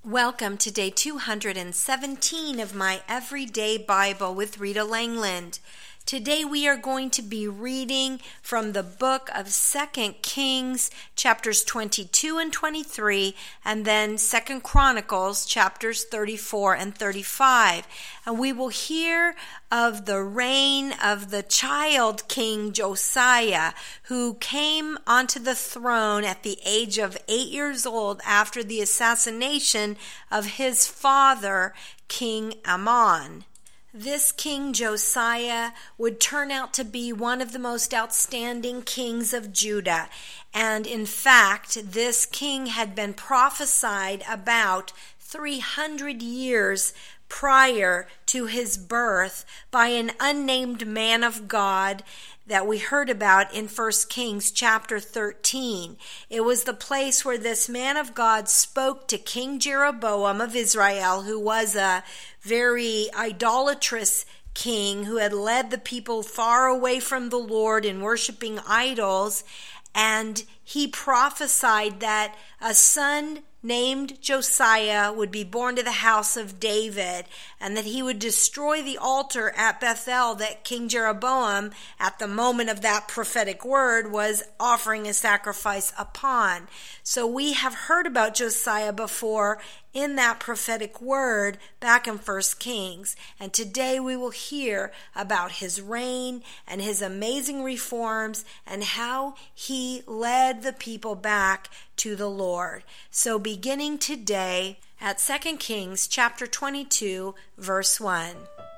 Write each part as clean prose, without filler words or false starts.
Welcome to day 217 of my Everyday Bible with Rita Langland. Today we are going to be reading from the book of 2 Kings, chapters 22 and 23, and then 2 Chronicles, chapters 34 and 35. And we will hear of the reign of the child king Josiah, who came onto the throne at the age of 8 years old after the assassination of his father, King Amon. This King Josiah would turn out to be one of the most outstanding kings of Judah. And in fact, this king had been prophesied about 300 years prior to his birth by an unnamed man of God that we heard about in 1 Kings chapter 13. It was the place where this man of God spoke to King Jeroboam of Israel, who was a very idolatrous king who had led the people far away from the Lord in worshiping idols. And he prophesied that a son named Josiah would be born to the house of David, and that he would destroy the altar at Bethel that King Jeroboam, at the moment of that prophetic word, was offering a sacrifice upon. So we have heard about Josiah before in that prophetic word back in 1 Kings. And today we will hear about his reign and his amazing reforms and how he led the people back to the Lord. So beginning today at 2 Kings chapter 22, verse 1.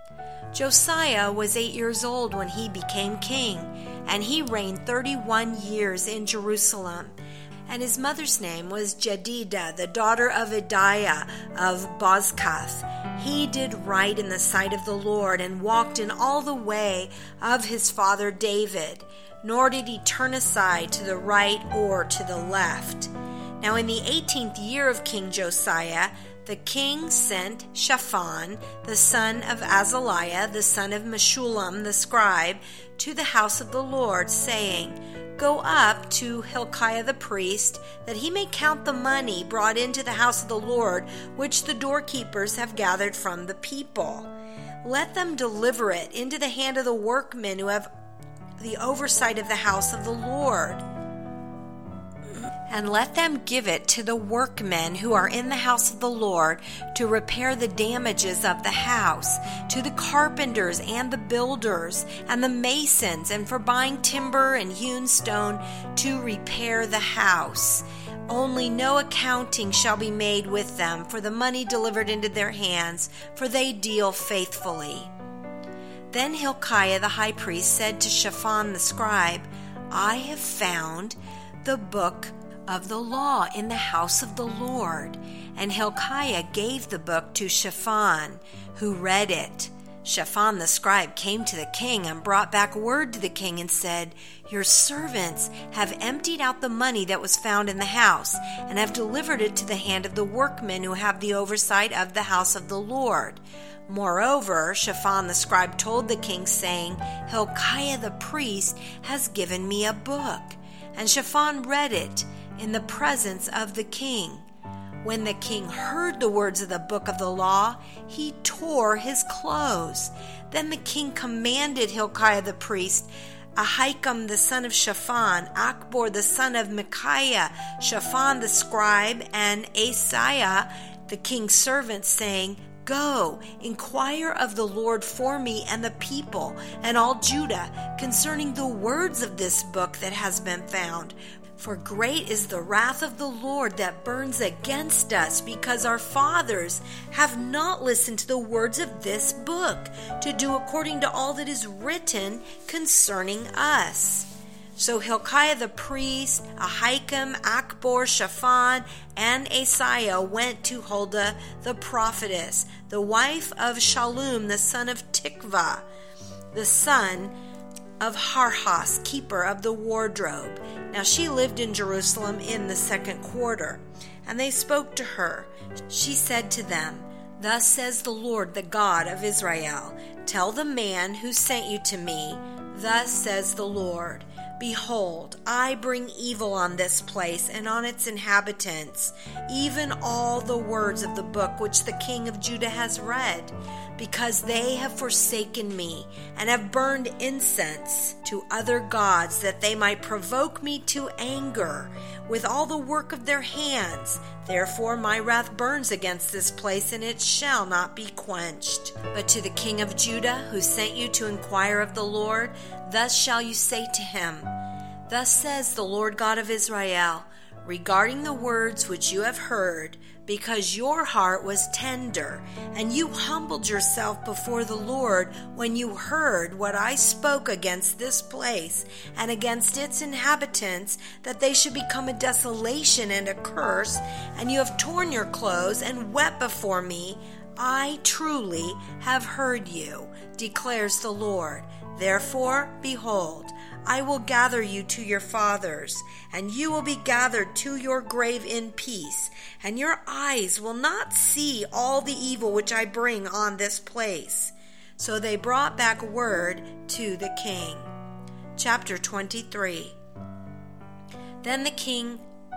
Josiah was 8 years old when he became king, and he reigned 31 years in Jerusalem. And his mother's name was Jedidah, the daughter of Adiah of Bozkath. He did right in the sight of the Lord and walked in all the way of his father David, nor did he turn aside to the right or to the left. Now in the 18th year of King Josiah, the king sent Shaphan, the son of Azaliah, the son of Meshullam, the scribe, to the house of the Lord, saying, "Go up to Hilkiah the priest, that he may count the money brought into the house of the Lord, which the doorkeepers have gathered from the people. Let them deliver it into the hand of the workmen who have the oversight of the house of the Lord. And let them give it to the workmen who are in the house of the Lord to repair the damages of the house, to the carpenters and the builders and the masons, and for buying timber and hewn stone to repair the house. Only no accounting shall be made with them for the money delivered into their hands, for they deal faithfully." Then Hilkiah the high priest said to Shaphan the scribe, "I have found the book of the law in the house of the Lord." And Hilkiah gave the book to Shaphan, who read it. Shaphan the scribe came to the king and brought back word to the king and said, "Your servants have emptied out the money that was found in the house, and have delivered it to the hand of the workmen who have the oversight of the house of the Lord." Moreover, Shaphan the scribe told the king, saying, "Hilkiah the priest has given me a book." And Shaphan read it in the presence of the king. When the king heard the words of the book of the law, he tore his clothes. Then the king commanded Hilkiah the priest, Ahikam the son of Shaphan, Achbor the son of Micaiah, Shaphan the scribe, and Asaiah the king's servant, saying, "Go, inquire of the Lord for me and the people and all Judah concerning the words of this book that has been found. For great is the wrath of the Lord that burns against us, because our fathers have not listened to the words of this book, to do according to all that is written concerning us." So Hilkiah the priest, Ahikam, Achbor, Shaphan, and Asaiah went to Huldah the prophetess, the wife of Shallum the son of Tikvah, the son of Harhas, keeper of the wardrobe. Now she lived in Jerusalem in the 2nd quarter. And they spoke to her. She said to them, "Thus says the Lord, the God of Israel, tell the man who sent you to me, thus says the Lord, Behold, I bring evil on this place and on its inhabitants, even all the words of the book which the king of Judah has read, because they have forsaken me and have burned incense to other gods, that they might provoke me to anger with all the work of their hands. Therefore my wrath burns against this place, and it shall not be quenched. But to the king of Judah, who sent you to inquire of the Lord, thus shall you say to him, Thus says the Lord God of Israel, regarding the words which you have heard, because your heart was tender, and you humbled yourself before the Lord when you heard what I spoke against this place and against its inhabitants, that they should become a desolation and a curse, and you have torn your clothes and wept before me, I truly have heard you, declares the Lord. Therefore, behold, I will gather you to your fathers, and you will be gathered to your grave in peace, and your eyes will not see all the evil which I bring on this place. So they brought back word to the king. Chapter 23. Then the king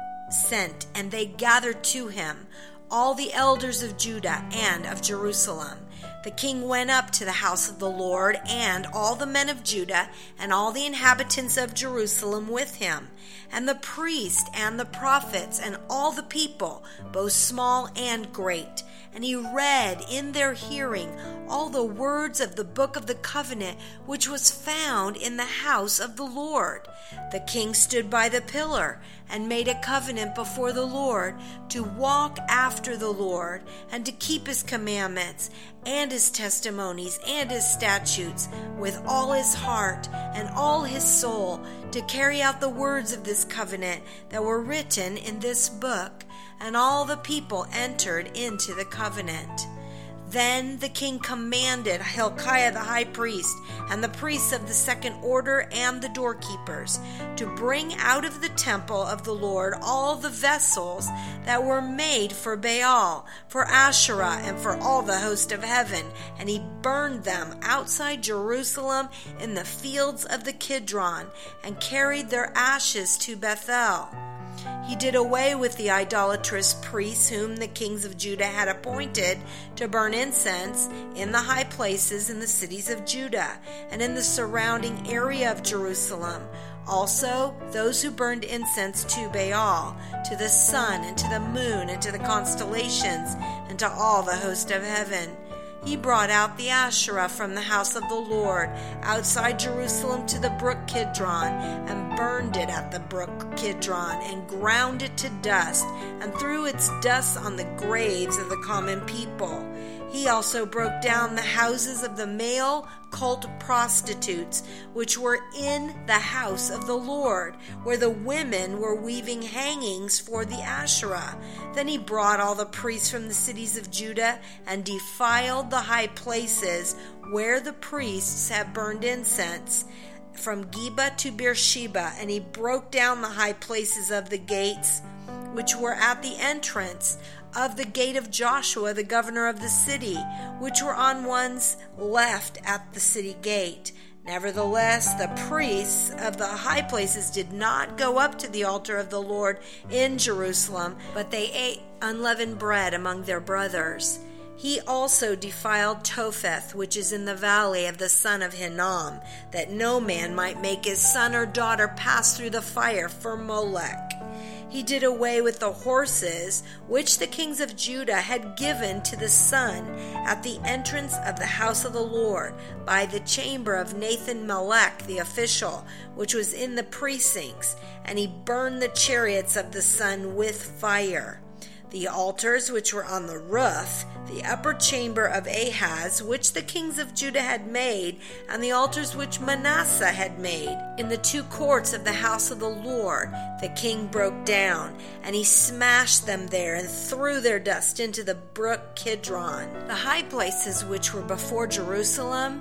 sent, and they gathered to him all the elders of Judah and of Jerusalem. The king went up to the house of the Lord, and all the men of Judah and all the inhabitants of Jerusalem with him, and the priests and the prophets and all the people, both small and great. And he read in their hearing all the words of the book of the covenant which was found in the house of the Lord. The king stood by the pillar and made a covenant before the Lord to walk after the Lord and to keep his commandments and his testimonies and his statutes with all his heart and all his soul, to carry out the words of this covenant that were written in this book. And all the people entered into the covenant. Then the king commanded Hilkiah the high priest and the priests of the second order and the doorkeepers to bring out of the temple of the Lord all the vessels that were made for Baal, for Asherah, and for all the host of heaven. And he burned them outside Jerusalem in the fields of the Kidron, and carried their ashes to Bethel. He did away with the idolatrous priests whom the kings of Judah had appointed to burn incense in the high places in the cities of Judah and in the surrounding area of Jerusalem. Also, those who burned incense to Baal, to the sun, and to the moon, and to the constellations, and to all the host of heaven. He brought out the Asherah from the house of the Lord outside Jerusalem to the brook Kidron, and burned it at the brook Kidron, and ground it to dust, and threw its dust on the graves of the common people. He also broke down the houses of the male cult prostitutes, which were in the house of the Lord, where the women were weaving hangings for the Asherah. Then he brought all the priests from the cities of Judah and defiled the high places where the priests had burned incense, from Geba to Beersheba, and he broke down the high places of the gates, which were at the entrance of the gate of Joshua, the governor of the city, which were on one's left at the city gate. Nevertheless, the priests of the high places did not go up to the altar of the Lord in Jerusalem, but they ate unleavened bread among their brothers. He also defiled Topheth, which is in the valley of the son of Hinnom, that no man might make his son or daughter pass through the fire for Molech. He did away with the horses which the kings of Judah had given to the sun at the entrance of the house of the Lord by the chamber of Nathan-Melech the official, which was in the precincts, and he burned the chariots of the sun with fire. The altars which were on the roof, the upper chamber of Ahaz, which the kings of Judah had made, and the altars which Manasseh had made, in the two courts of the house of the Lord, the king broke down, and he smashed them there, and threw their dust into the brook Kidron. The high places which were before Jerusalem,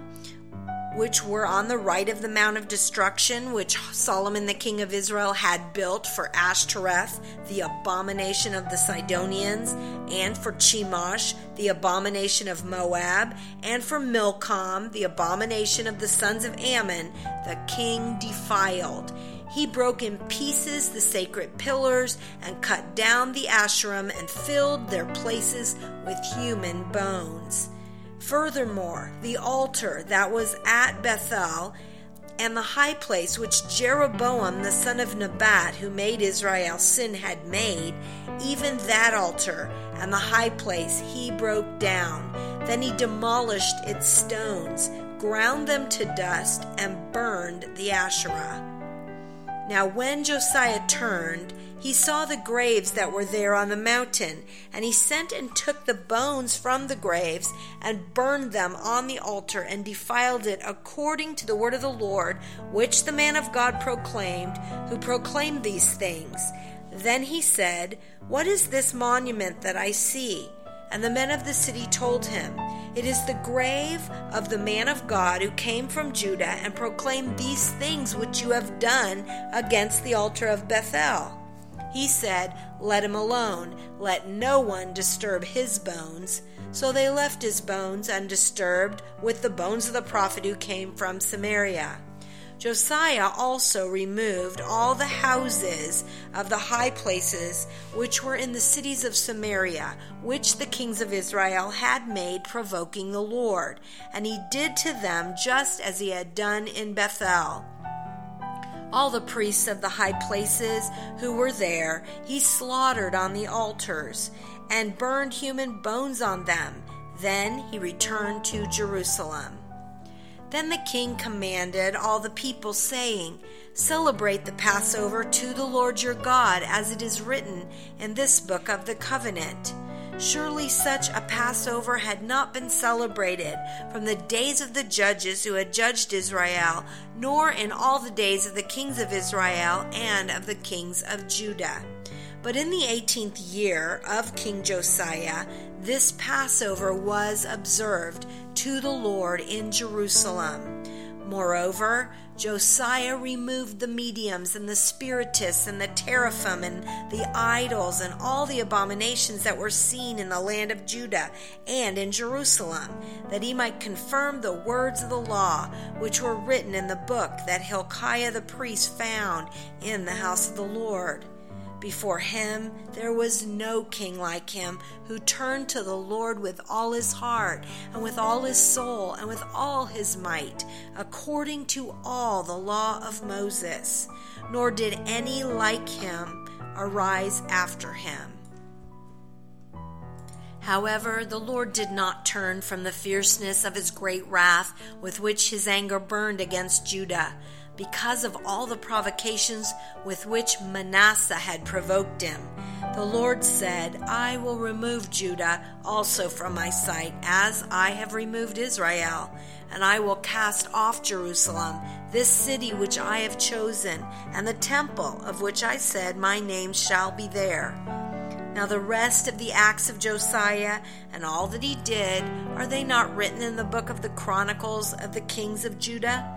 which were on the right of the Mount of Destruction, which Solomon the king of Israel had built for Ashtoreth, the abomination of the Sidonians, and for Chemosh, the abomination of Moab, and for Milcom, the abomination of the sons of Ammon, the king defiled. He broke in pieces the sacred pillars and cut down the Asherim and filled their places with human bones. Furthermore, the altar that was at Bethel and the high place which Jeroboam the son of Nebat, who made Israel sin, had made, even that altar and the high place he broke down. Then he demolished its stones, ground them to dust, and burned the Asherah. Now when Josiah turned, he saw the graves that were there on the mountain, and he sent and took the bones from the graves and burned them on the altar and defiled it according to the word of the Lord, which the man of God proclaimed, who proclaimed these things. Then he said, "What is this monument that I see?" And the men of the city told him, "It is the grave of the man of God who came from Judah and proclaimed these things which you have done against the altar of Bethel." He said, "Let him alone. Let no one disturb his bones." So they left his bones undisturbed with the bones of the prophet who came from Samaria. Josiah also removed all the houses of the high places which were in the cities of Samaria, which the kings of Israel had made, provoking the Lord. And he did to them just as he had done in Bethel. All the priests of the high places who were there he slaughtered on the altars, and burned human bones on them. Then he returned to Jerusalem. Then the king commanded all the people, saying, "Celebrate the Passover to the Lord your God, as it is written in this book of the covenant." Surely such a Passover had not been celebrated from the days of the judges who had judged Israel, nor in all the days of the kings of Israel and of the kings of Judah. But in the 18th year of King Josiah, this Passover was observed to the Lord in Jerusalem. Moreover, Josiah removed the mediums and the spiritists and the teraphim and the idols and all the abominations that were seen in the land of Judah and in Jerusalem, that he might confirm the words of the law which were written in the book that Hilkiah the priest found in the house of the Lord. Before him there was no king like him, who turned to the Lord with all his heart and with all his soul and with all his might, according to all the law of Moses. Nor did any like him arise after him. However, the Lord did not turn from the fierceness of his great wrath with which his anger burned against Judah, because of all the provocations with which Manasseh had provoked him. The Lord said, "I will remove Judah also from my sight, as I have removed Israel, and I will cast off Jerusalem, this city which I have chosen, and the temple of which I said, my name shall be there." Now the rest of the acts of Josiah and all that he did, are they not written in the book of the Chronicles of the kings of Judah?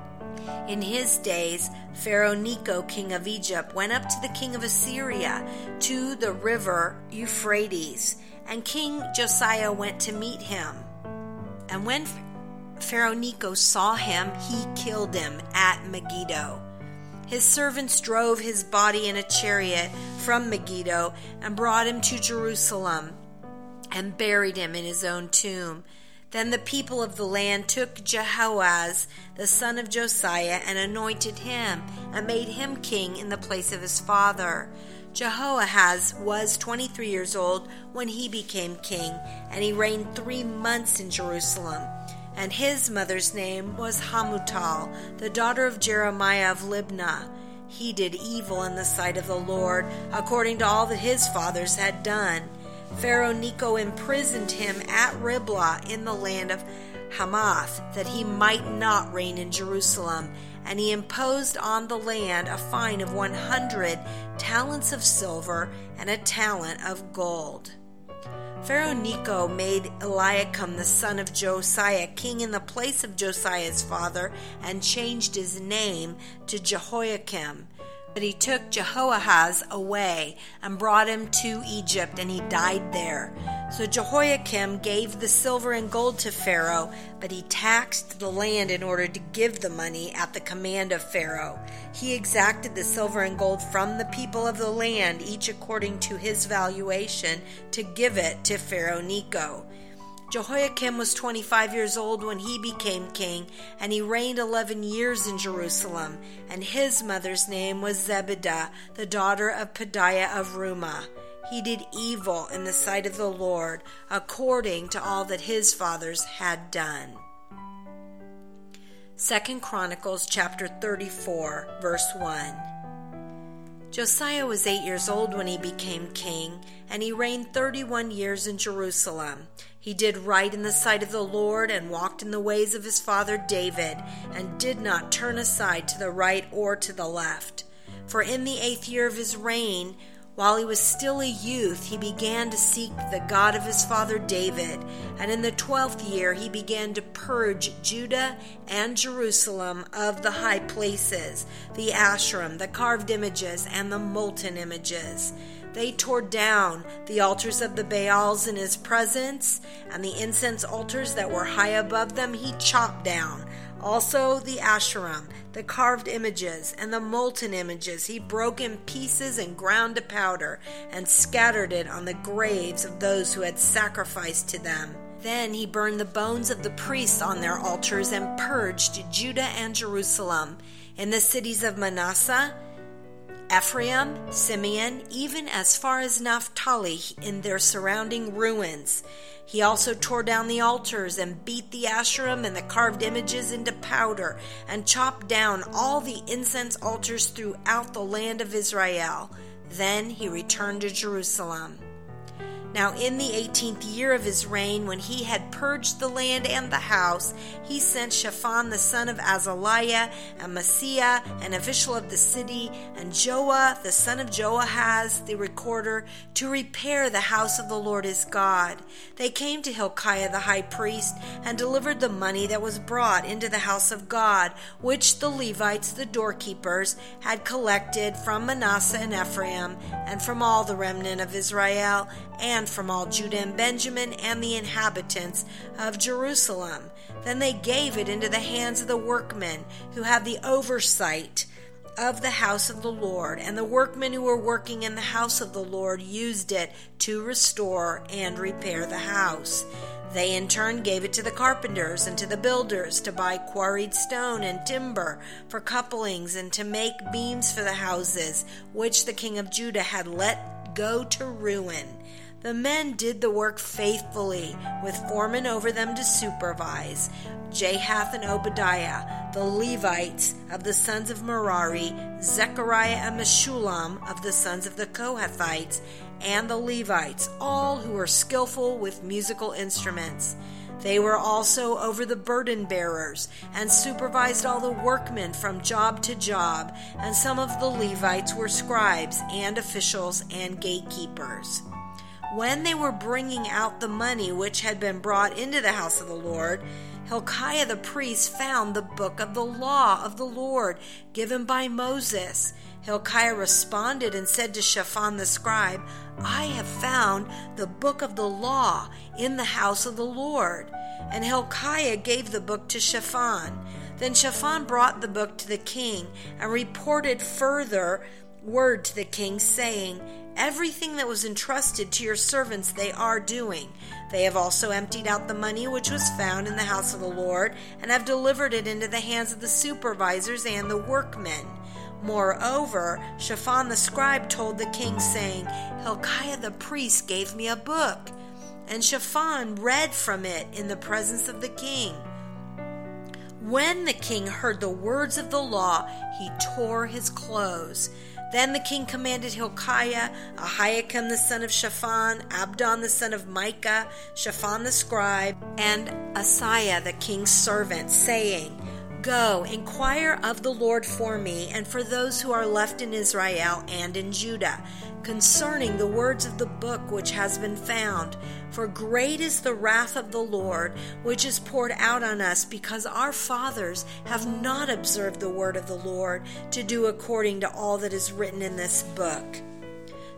In his days, Pharaoh Necho, king of Egypt, went up to the king of Assyria to the river Euphrates, and King Josiah went to meet him. And when Pharaoh Necho saw him, he killed him at Megiddo. His servants drove his body in a chariot from Megiddo and brought him to Jerusalem and buried him in his own tomb. Then the people of the land took Jehoahaz, the son of Josiah, and anointed him and made him king in the place of his father. Jehoahaz was 23 years old when he became king, and he reigned 3 months in Jerusalem. And his mother's name was Hamutal, the daughter of Jeremiah of Libnah. He did evil in the sight of the Lord, according to all that his fathers had done. Pharaoh Necho imprisoned him at Riblah in the land of Hamath, that he might not reign in Jerusalem. And he imposed on the land a fine of 100 talents of silver and a talent of gold. Pharaoh Necho made Eliakim the son of Josiah king in the place of Josiah's father, and changed his name to Jehoiakim. But he took Jehoahaz away and brought him to Egypt, and he died there. So Jehoiakim gave the silver and gold to Pharaoh, but he taxed the land in order to give the money at the command of Pharaoh. He exacted the silver and gold from the people of the land, each according to his valuation, to give it to Pharaoh Necho. Jehoiakim was 25 years old when he became king, and he reigned 11 years in Jerusalem, and his mother's name was Zebidah, the daughter of Pedaiah of Rumah. He did evil in the sight of the Lord, according to all that his fathers had done. 2 Chronicles chapter 34, verse 1. Josiah was 8 years old when he became king, and he reigned 31 years in Jerusalem. He did right in the sight of the Lord and walked in the ways of his father David, and did not turn aside to the right or to the left. For in the 8th year of his reign, while he was still a youth, he began to seek the God of his father David, and in the 12th year he began to purge Judah and Jerusalem of the high places, the Asherim, the carved images, and the molten images. They tore down the altars of the Baals in his presence, and the incense altars that were high above them he chopped down. Also the Asherim, the carved images, and the molten images he broke in pieces and ground to powder, and scattered it on the graves of those who had sacrificed to them. Then he burned the bones of the priests on their altars, and purged Judah and Jerusalem. In the cities of Manasseh, Ephraim, Simeon, even as far as Naphtali in their surrounding ruins. He also tore down the altars and beat the Asherim and the carved images into powder, and chopped down all the incense altars throughout the land of Israel. Then he returned to Jerusalem. Now in the 18th year of his reign, when he had purged the land and the house, he sent Shaphan the son of Azaliah, and Maaseiah, an official of the city, and Joah the son of Joahaz the recorder, to repair the house of the Lord his God. They came to Hilkiah the high priest, and delivered the money that was brought into the house of God, which the Levites, the doorkeepers, had collected from Manasseh and Ephraim, and from all the remnant of Israel, and from all Judah and Benjamin, and the inhabitants of Jerusalem. Then they gave it into the hands of the workmen who had the oversight of the house of the Lord, and the workmen who were working in the house of the Lord used it to restore and repair the house. They in turn gave it to the carpenters and to the builders to buy quarried stone and timber for couplings, and to make beams for the houses which the king of Judah had let go to ruin. The men did the work faithfully, with foremen over them to supervise, Jahath and Obadiah, the Levites of the sons of Merari, Zechariah and Meshullam of the sons of the Kohathites, and the Levites, all who were skillful with musical instruments. They were also over the burden bearers, and supervised all the workmen from job to job, and some of the Levites were scribes and officials and gatekeepers. When they were bringing out the money which had been brought into the house of the Lord, Hilkiah the priest found the book of the law of the Lord given by Moses. Hilkiah responded and said to Shaphan the scribe, "I have found the book of the law in the house of the Lord." And Hilkiah gave the book to Shaphan. Then Shaphan brought the book to the king, and reported further word to the king, saying, "Everything that was entrusted to your servants they are doing. They have also emptied out the money which was found in the house of the Lord, and have delivered it into the hands of the supervisors and the workmen." Moreover, Shaphan the scribe told the king, saying, "Hilkiah the priest gave me a book." And Shaphan read from it in the presence of the king. When the king heard the words of the law, he tore his clothes. Then the king commanded Hilkiah, Ahikam the son of Shaphan, Abdon the son of Micah, Shaphan the scribe, and Asaiah the king's servant, saying, "Go, inquire of the Lord for me, and for those who are left in Israel and in Judah, concerning the words of the book which has been found. For great is the wrath of the Lord, which is poured out on us, because our fathers have not observed the word of the Lord, to do according to all that is written in this book."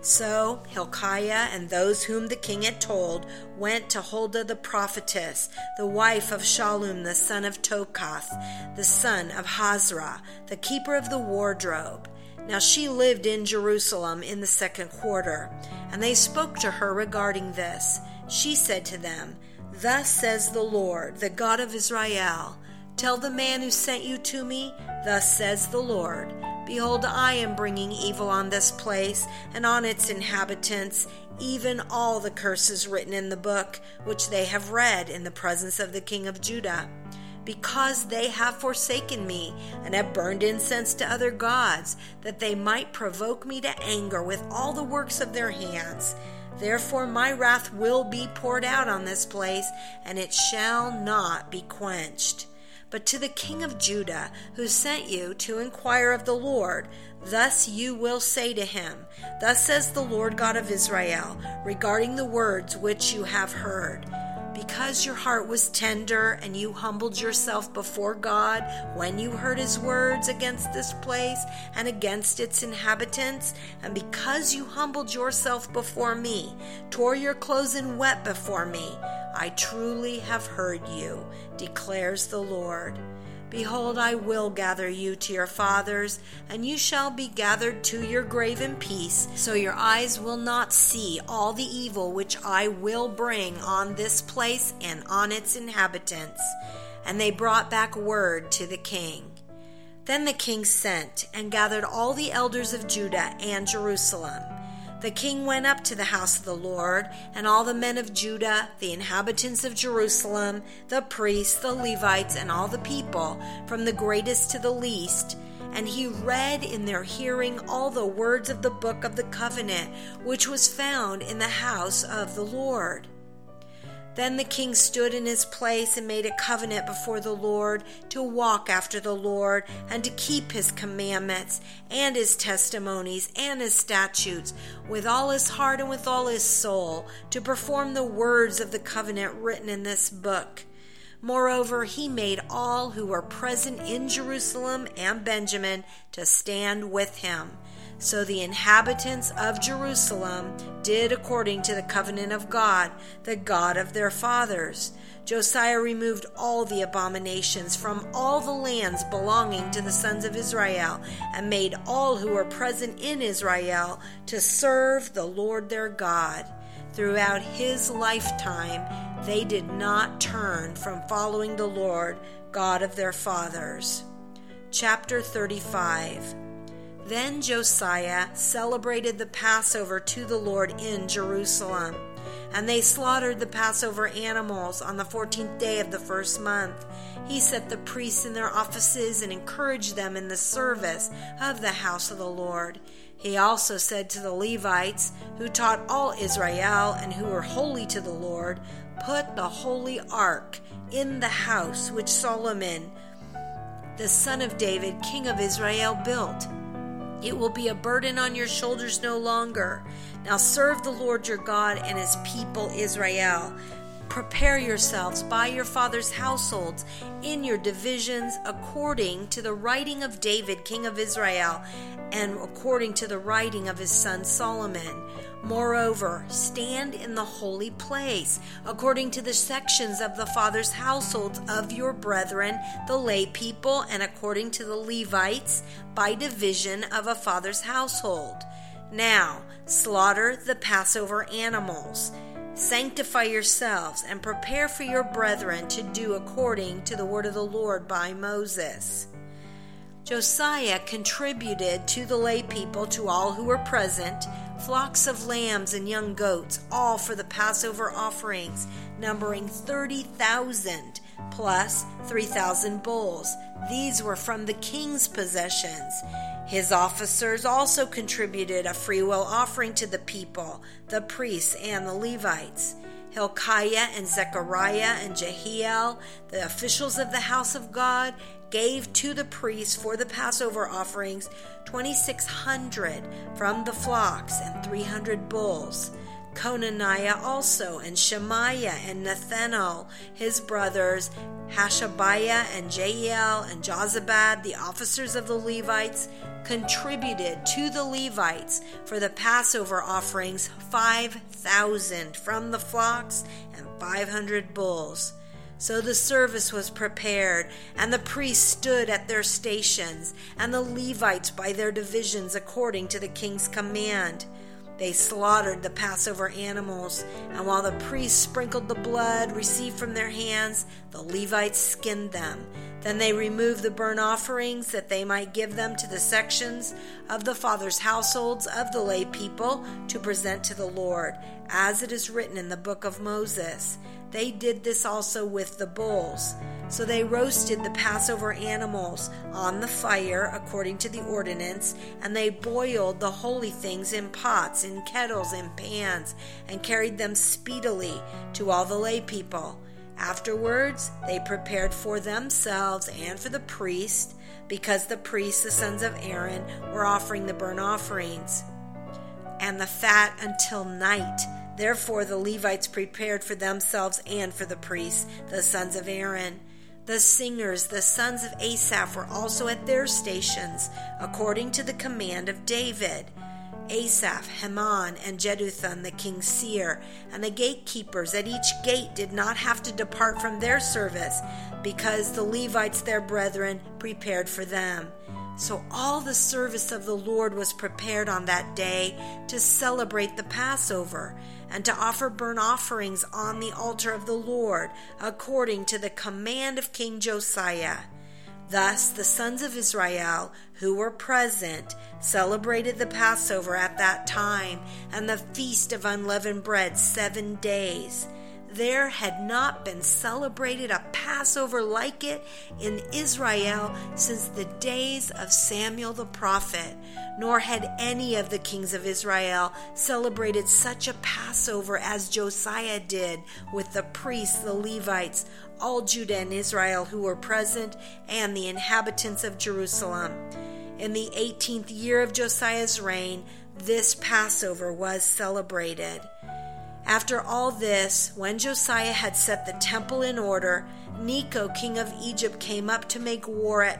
So Hilkiah and those whom the king had told went to Huldah the prophetess, the wife of Shallum the son of Tokath, the son of Hazra, the keeper of the wardrobe. Now she lived in Jerusalem in the second quarter, and they spoke to her regarding this. She said to them, Thus says the Lord, the God of Israel, Tell the man who sent you to me, Thus says the Lord, Behold, I am bringing evil on this place and on its inhabitants, even all the curses written in the book, which they have read in the presence of the king of Judah, because they have forsaken me and have burned incense to other gods, that they might provoke me to anger with all the works of their hands. Therefore my wrath will be poured out on this place, and it shall not be quenched. But to the king of Judah, who sent you to inquire of the Lord, thus you will say to him, Thus says the Lord God of Israel, regarding the words which you have heard. Because your heart was tender, and you humbled yourself before God when you heard his words against this place and against its inhabitants, and because you humbled yourself before me, tore your clothes and wept before me, I truly have heard you, declares the Lord. Behold, I will gather you to your fathers, and you shall be gathered to your grave in peace, so your eyes will not see all the evil which I will bring on this place and on its inhabitants. And they brought back word to the king. Then the king sent and gathered all the elders of Judah and Jerusalem. The king went up to the house of the Lord, and all the men of Judah, the inhabitants of Jerusalem, the priests, the Levites, and all the people, from the greatest to the least. And he read in their hearing all the words of the book of the covenant, which was found in the house of the Lord. Then the king stood in his place and made a covenant before the Lord to walk after the Lord and to keep his commandments and his testimonies and his statutes with all his heart and with all his soul, to perform the words of the covenant written in this book. Moreover, he made all who were present in Jerusalem and Benjamin to stand with him. So the inhabitants of Jerusalem did according to the covenant of God, the God of their fathers. Josiah removed all the abominations from all the lands belonging to the sons of Israel, and made all who were present in Israel to serve the Lord their God. Throughout his lifetime, they did not turn from following the Lord, God of their fathers. Chapter 35. Then Josiah celebrated the Passover to the Lord in Jerusalem. And they slaughtered the Passover animals on the 14th day of the first month. He set the priests in their offices and encouraged them in the service of the house of the Lord. He also said to the Levites, who taught all Israel and who were holy to the Lord, Put the holy ark in the house which Solomon, the son of David, king of Israel, built. It will be a burden on your shoulders no longer. Now serve the Lord your God and his people Israel. Prepare yourselves by your fathers' households in your divisions according to the writing of David, king of Israel, and according to the writing of his son Solomon. Moreover, stand in the holy place, according to the sections of the fathers' households of your brethren, the lay people, and according to the Levites, by division of a father's household. Now, slaughter the Passover animals. Sanctify yourselves, and prepare for your brethren to do according to the word of the Lord by Moses. Josiah contributed to the lay people, to all who were present, flocks of lambs and young goats, all for the Passover offerings, numbering 30,000, plus 3,000 bulls. These were from the king's possessions. His officers also contributed a freewill offering to the people, the priests and the Levites. Hilkiah and Zechariah and Jehiel, the officials of the house of God, gave to the priests for the Passover offerings 2,600 from the flocks and 300 bulls. Conaniah also, and Shemaiah, and Nethanel, his brothers, Hashabiah, and Jael, and Jozabad, the officers of the Levites, contributed to the Levites for the Passover offerings 5,000 from the flocks and 500 bulls. So the service was prepared, and the priests stood at their stations, and the Levites by their divisions according to the king's command. They slaughtered the Passover animals, and while the priests sprinkled the blood received from their hands, the Levites skinned them. Then they removed the burnt offerings that they might give them to the sections of the fathers' households of the lay people to present to the Lord, as it is written in the book of Moses. They did this also with the bulls. So they roasted the Passover animals on the fire according to the ordinance, and they boiled the holy things in pots, in kettles, in pans, and carried them speedily to all the lay people. Afterwards they prepared for themselves and for the priest, because the priests, the sons of Aaron, were offering the burnt offerings, and the fat until night. Therefore the Levites prepared for themselves and for the priests, the sons of Aaron. The singers, the sons of Asaph, were also at their stations, according to the command of David. Asaph, Heman, and Jeduthun, the king's seer, and the gatekeepers at each gate did not have to depart from their service, because the Levites, their brethren, prepared for them. So all the service of the Lord was prepared on that day to celebrate the Passover, and to offer burnt offerings on the altar of the Lord, according to the command of King Josiah. Thus the sons of Israel who were present celebrated the Passover at that time, and the feast of unleavened bread 7 days. There had not been celebrated a Passover like it in Israel since the days of Samuel the prophet, nor had any of the kings of Israel celebrated such a Passover as Josiah did with the priests, the Levites, all Judah and Israel who were present, and the inhabitants of Jerusalem. In the 18th year of Josiah's reign, this Passover was celebrated. After all this, when Josiah had set the temple in order, Necho, king of Egypt, came up to make war at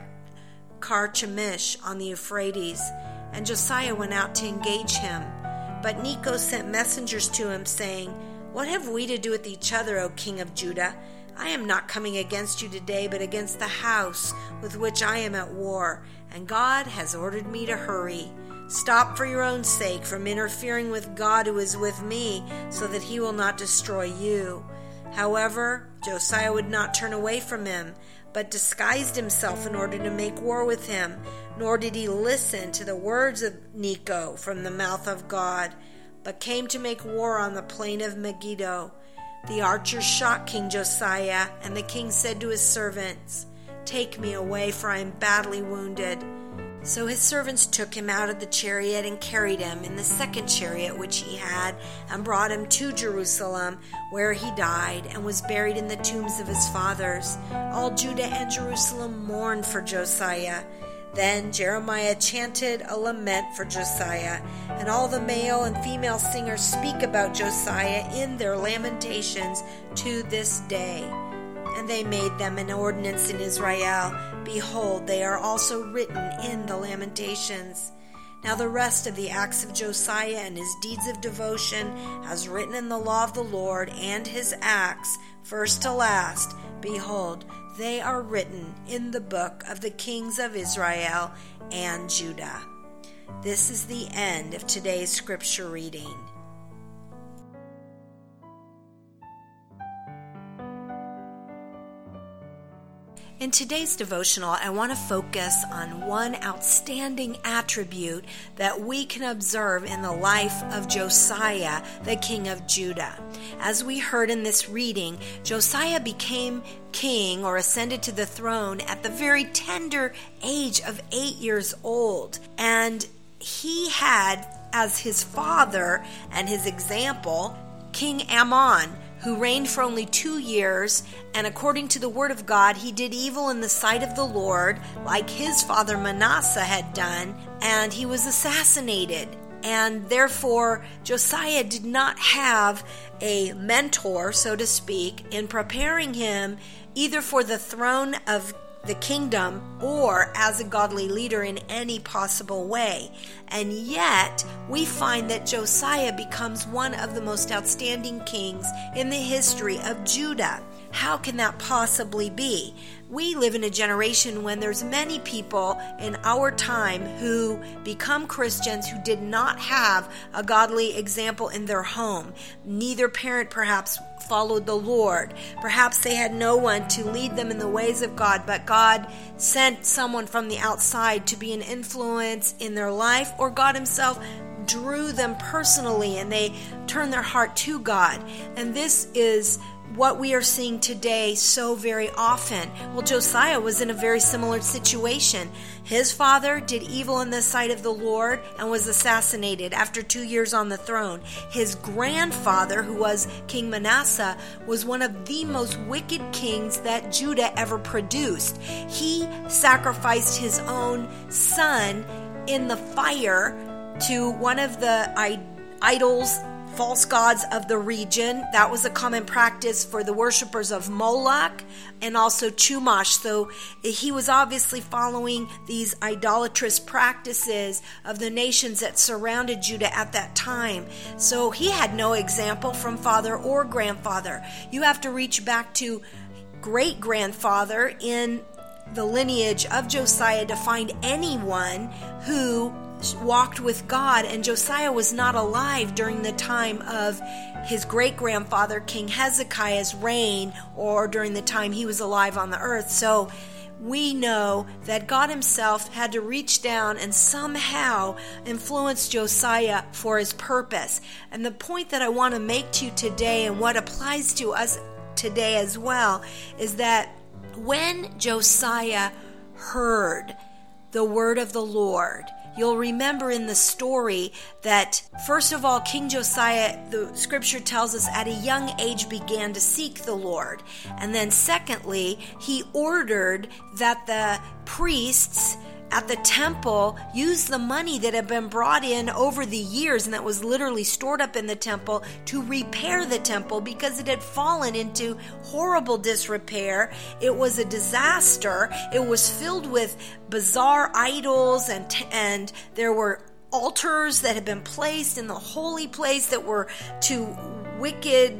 Carchemish on the Euphrates, and Josiah went out to engage him. But Necho sent messengers to him, saying, "What have we to do with each other, O king of Judah? I am not coming against you today, but against the house with which I am at war, and God has ordered me to hurry. Stop for your own sake from interfering with God who is with me, so that he will not destroy you." However, Josiah would not turn away from him, but disguised himself in order to make war with him, nor did he listen to the words of Necho from the mouth of God, but came to make war on the plain of Megiddo. The archers shot King Josiah, and the king said to his servants, "Take me away, for I am badly wounded." So his servants took him out of the chariot and carried him in the second chariot which he had, and brought him to Jerusalem, where he died and was buried in the tombs of his fathers. All Judah and Jerusalem mourned for Josiah. Then Jeremiah chanted a lament for Josiah, and all the male and female singers speak about Josiah in their lamentations to this day. And they made them an ordinance in Israel. Behold, they are also written in the Lamentations. Now the rest of the acts of Josiah and his deeds of devotion, as written in the law of the Lord, and his acts, first to last, behold, they are written in the book of the kings of Israel and Judah. This is the end of today's scripture reading. In today's devotional, I want to focus on one outstanding attribute that we can observe in the life of Josiah, the king of Judah. As we heard in this reading, Josiah became king or ascended to the throne at the very tender age of 8 years old. And he had as his father and his example King Amon, who reigned for only 2 years, and according to the word of God, he did evil in the sight of the Lord, like his father Manasseh had done, and he was assassinated. And therefore, Josiah did not have a mentor, so to speak, in preparing him either for the throne of the kingdom or as a godly leader in any possible way. And yet, we find that Josiah becomes one of the most outstanding kings in the history of Judah. How can that possibly be? We live in a generation when there's many people in our time who become Christians who did not have a godly example in their home. Neither parent perhaps followed the Lord. Perhaps they had no one to lead them in the ways of God, but God sent someone from the outside to be an influence in their life, or God himself drew them personally and they turned their heart to God. And this is what we are seeing today so very often. Well, Josiah was in a very similar situation. His father did evil in the sight of the Lord and was assassinated after 2 years on the throne. His grandfather, who was King Manasseh, was one of the most wicked kings that Judah ever produced. He sacrificed his own son in the fire to one of the idols, false gods of the region. That was a common practice for the worshipers of Moloch and also Chumash. So he was obviously following these idolatrous practices of the nations that surrounded Judah at that time. So he had no example from father or grandfather. You have to reach back to great-grandfather in the lineage of Josiah to find anyone who walked with God, and Josiah was not alive during the time of his great-grandfather King Hezekiah's reign or during the time he was alive on the earth. So we know that God himself had to reach down and somehow influence Josiah for his purpose. And the point that I want to make to you today, and what applies to us today as well, is that when Josiah heard the word of the Lord, you'll remember in the story that, first of all, King Josiah, the scripture tells us, at a young age began to seek the Lord. And then secondly, he ordered that the priests at the temple use the money that had been brought in over the years and that was literally stored up in the temple to repair the temple because it had fallen into horrible disrepair. It was a disaster. It was filled with bizarre idols and there were altars that had been placed in the holy place that were to wicked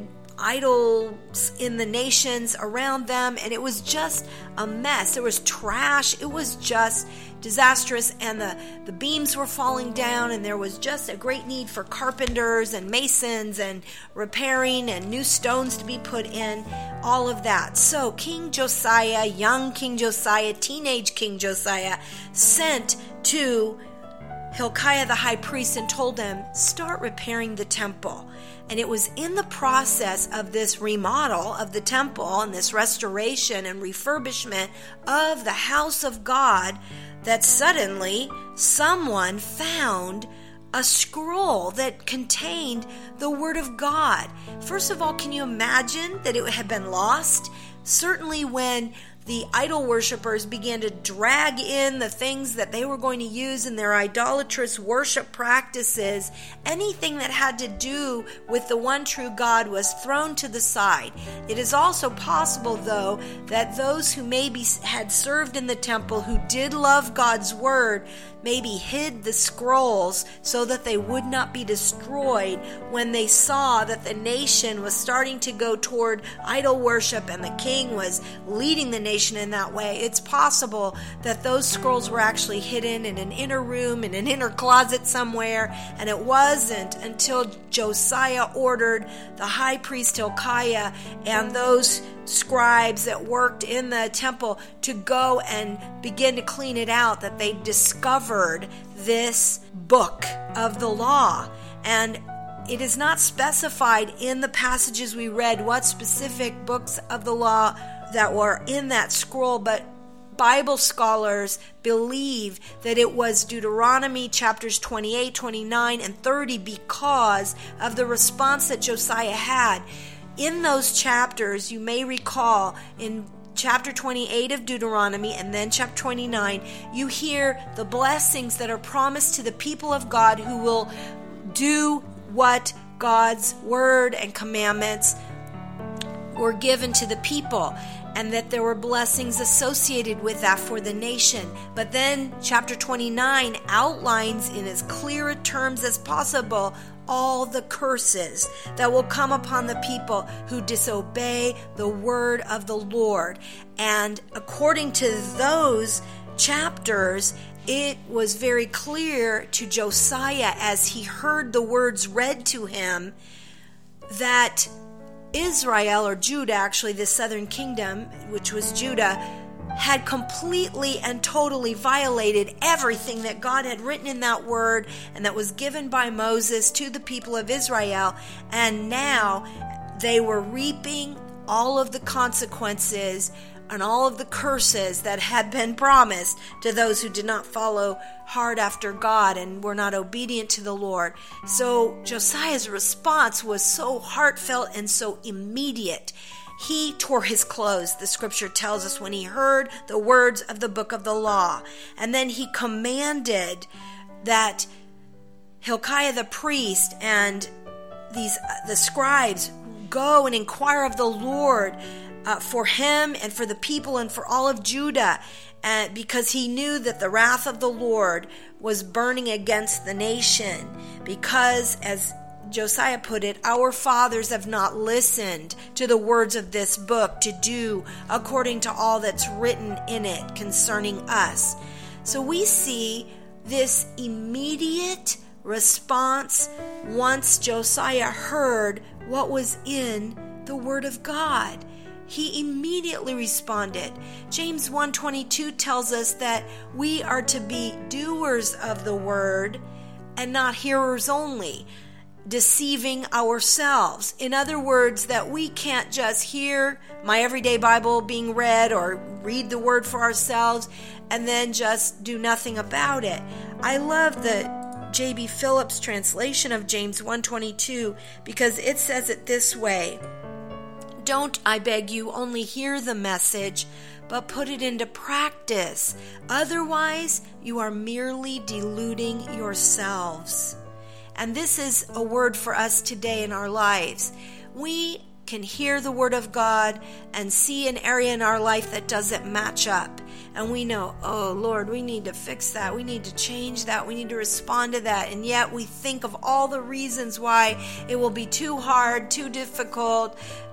idols in the nations around them, and it was just a mess. There was trash. It was just disastrous, and the beams were falling down, and there was just a great need for carpenters and masons and repairing and new stones to be put in, all of that. So King Josiah, young King Josiah, teenage King Josiah, sent to Hilkiah the high priest and told them, start repairing the temple. And it was in the process of this remodel of the temple and this restoration and refurbishment of the house of God that suddenly someone found a scroll that contained the word of God. First of all, can you imagine that it had been lost? Certainly when the idol worshippers began to drag in the things that they were going to use in their idolatrous worship practices, anything that had to do with the one true God was thrown to the side. It is also possible, though, that those who maybe had served in the temple who did love God's word maybe hid the scrolls so that they would not be destroyed when they saw that the nation was starting to go toward idol worship and the king was leading the nation in that way. It's possible that those scrolls were actually hidden in an inner room, in an inner closet somewhere, and it wasn't until Josiah ordered the high priest Hilkiah and those scribes that worked in the temple to go and begin to clean it out that they discovered this book of the law. And it is not specified in the passages we read what specific books of the law that were in that scroll, but Bible scholars believe that it was Deuteronomy chapters 28, 29, and 30 because of the response that Josiah had. In those chapters, you may recall in chapter 28 of Deuteronomy and then chapter 29, you hear the blessings that are promised to the people of God who will do what God's word and commandments were given to the people, and that there were blessings associated with that for the nation. But then chapter 29 outlines in as clear terms as possible all the curses that will come upon the people who disobey the word of the Lord. And according to those chapters, it was very clear to Josiah as he heard the words read to him that Israel, or Judah, actually the southern kingdom, which was Judah, had completely and totally violated everything that God had written in that word and that was given by Moses to the people of Israel. And now they were reaping all of the consequences and all of the curses that had been promised to those who did not follow hard after God and were not obedient to the Lord. So Josiah's response was so heartfelt and so immediate. He tore his clothes, the scripture tells us, when he heard the words of the book of the law. And then he commanded that Hilkiah the priest and the scribes go and inquire of the Lord for him and for the people and for all of Judah, because he knew that the wrath of the Lord was burning against the nation, because, as Josiah put it, our fathers have not listened to the words of this book to do according to all that's written in it concerning us. So we see this immediate response once Josiah heard what was in the word of God. He immediately responded. James 1:22 tells us that we are to be doers of the word and not hearers only, deceiving ourselves. In other words, that we can't just hear my everyday Bible being read or read the word for ourselves and then just do nothing about it. I love the J.B. Phillips translation of James 1:22 because it says it this way: "Don't, I beg you, only hear the message, but put it into practice. Otherwise, you are merely deluding yourselves." And this is a word for us today in our lives. We can hear the word of God and see an area in our life that doesn't match up. And we know, oh Lord, we need to fix that. We need to change that. We need to respond to that. And yet we think of all the reasons why it will be too hard, too difficult,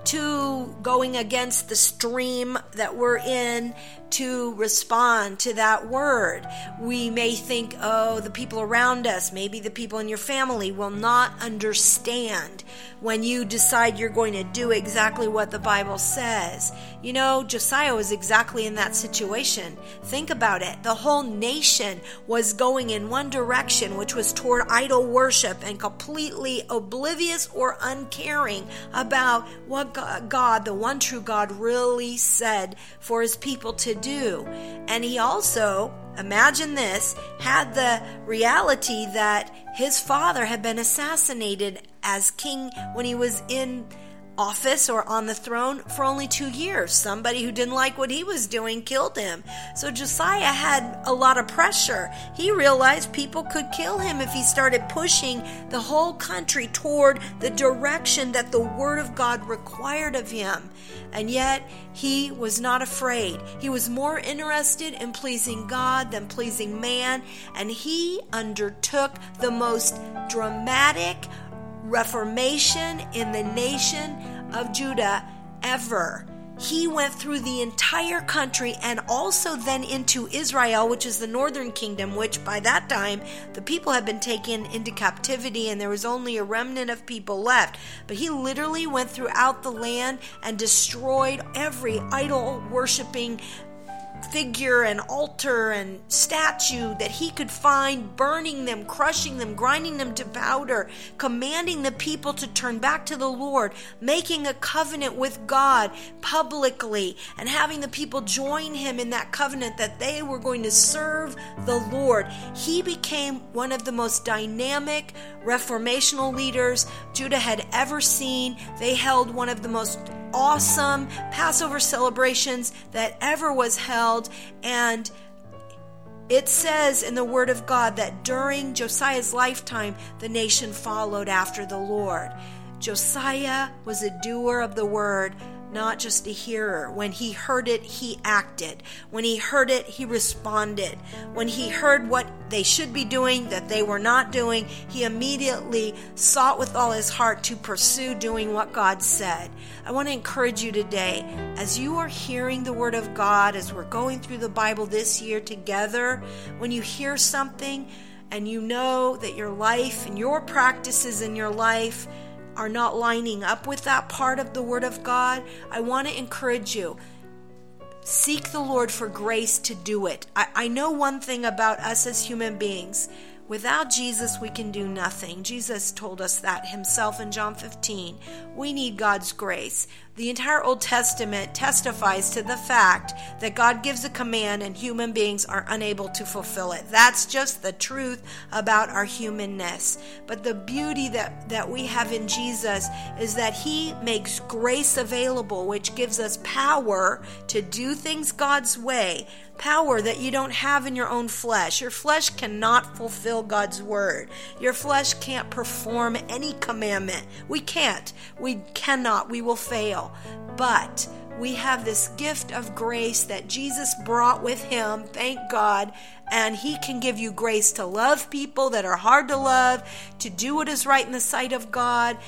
too going against the stream that we're in to respond to that word. We may think, oh, the people around us, maybe the people in your family will not understand when you decide you're going to do exactly what the Bible says. You know, Josiah was exactly in that situation. Think about it. The whole nation was going in one direction, which was toward idol worship, and completely oblivious or uncaring about what God, the one true God, really said for his people to do. And he also, imagine this, had the reality that his father had been assassinated as king when he was in office or on the throne for only 2 years. Somebody who didn't like what he was doing killed him. So Josiah had a lot of pressure. He realized people could kill him if he started pushing the whole country toward the direction that the word of God required of him. And yet he was not afraid. He was more interested in pleasing God than pleasing man, and he undertook the most dramatic reformation in the nation of Judah ever. He went through the entire country and also then into Israel, which is the northern kingdom, which by that time the people had been taken into captivity and there was only a remnant of people left. But he literally went throughout the land and destroyed every idol worshiping figure and altar and statue that he could find, burning them, crushing them, grinding them to powder, commanding the people to turn back to the Lord, making a covenant with God publicly, and having the people join him in that covenant that they were going to serve the Lord. He became one of the most dynamic reformational leaders Judah had ever seen. They held one of the most awesome Passover celebrations that ever was held. And it says in the Word of God that during Josiah's lifetime, the nation followed after the Lord. Josiah was a doer of the word, not just a hearer. When he heard it, he acted. When he heard it, he responded. When he heard what they should be doing that they were not doing, he immediately sought with all his heart to pursue doing what God said. I want to encourage you today, as you are hearing the Word of God, as we're going through the Bible this year together, when you hear something and you know that your life and your practices in your life are not lining up with that part of the Word of God, I want to encourage you. Seek the Lord for grace to do it. I know one thing about us as human beings. Without Jesus, we can do nothing. Jesus told us that himself in John 15. We need God's grace. The entire Old Testament testifies to the fact that God gives a command and human beings are unable to fulfill it. That's just the truth about our humanness. But the beauty that we have in Jesus is that he makes grace available, which gives us power to do things God's way. Power that you don't have in your own flesh. Your flesh cannot fulfill God's word. Your flesh can't perform any commandment. We can't. We cannot. We will fail. But we have this gift of grace that Jesus brought with him, thank God, and he can give you grace to love people that are hard to love, to do what is right in the sight of God,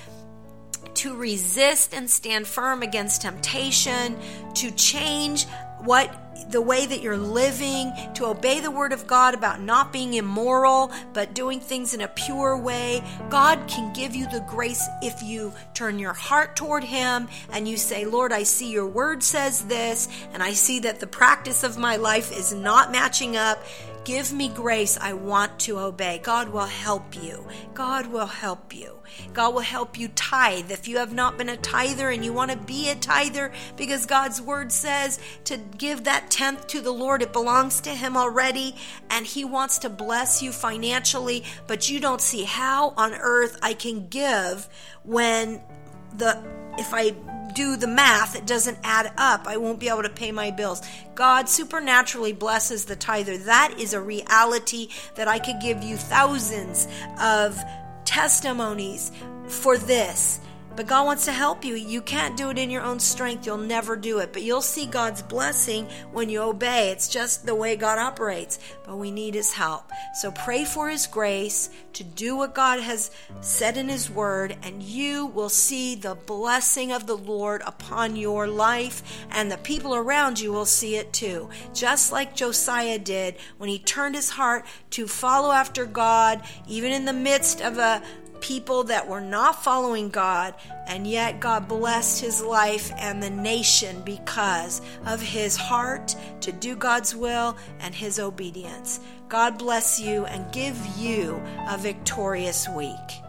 to resist and stand firm against temptation, to change the way that you're living, to obey the Word of God about not being immoral, but doing things in a pure way. God can give you the grace if you turn your heart toward him and you say, Lord, I see your word says this, and I see that the practice of my life is not matching up. Give me grace. I want to obey. God will help you. God will help you. God will help you tithe. If you have not been a tither and you want to be a tither, because God's word says to give that 10th to the Lord, it belongs to him already, and he wants to bless you financially, but you don't see how on earth I can give when if I do the math, it doesn't add up. I won't be able to pay my bills. God supernaturally blesses the tither. That is a reality that I could give you thousands of testimonies for this. But God wants to help you. You can't do it in your own strength. You'll never do it. But you'll see God's blessing when you obey. It's just the way God operates. But we need his help. So pray for his grace to do what God has said in his word, and you will see the blessing of the Lord upon your life, and the people around you will see it too. Just like Josiah did when he turned his heart to follow after God, even in the midst of a people that were not following God, and yet God blessed his life and the nation because of his heart to do God's will and his obedience. God bless you and give you a victorious week.